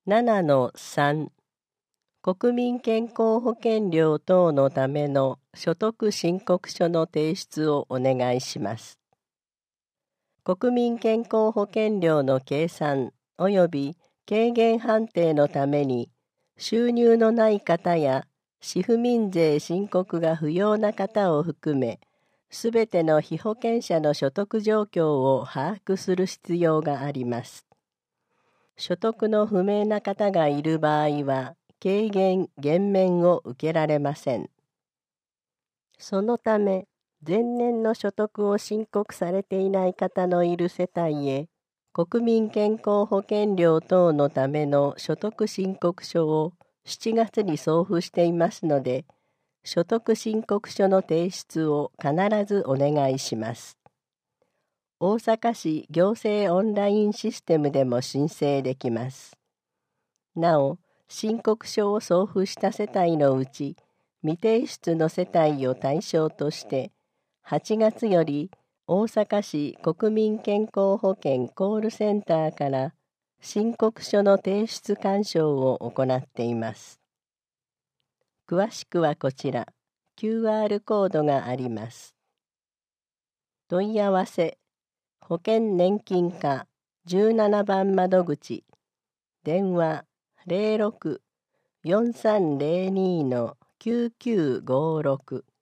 7-3 国民健康保険料等のための所得申告書の提出をお願いします。国民健康保険料の計算及び軽減判定のために収入のない方や私付民税申告が不要な方を含め、すべての被保険者の所得状況を把握する必要があります。所得の不明な方がいる場合は、軽減・減免を受けられません。そのため、前年の所得を申告されていない方のいる世帯へ、国民健康保険料等のための所得申告書を7月に送付していますので、所得申告書の提出を必ずお願いします。大阪市行政オンラインシステムでも申請できます。なお、申告書を送付した世帯のうち、未提出の世帯を対象として、8月より大阪市国民健康保険コールセンターから申告書の提出勧奨を行っています。詳しくはこちら、QR コードがあります。問い合わせ、保険年金課17番窓口、電話06-4302-9956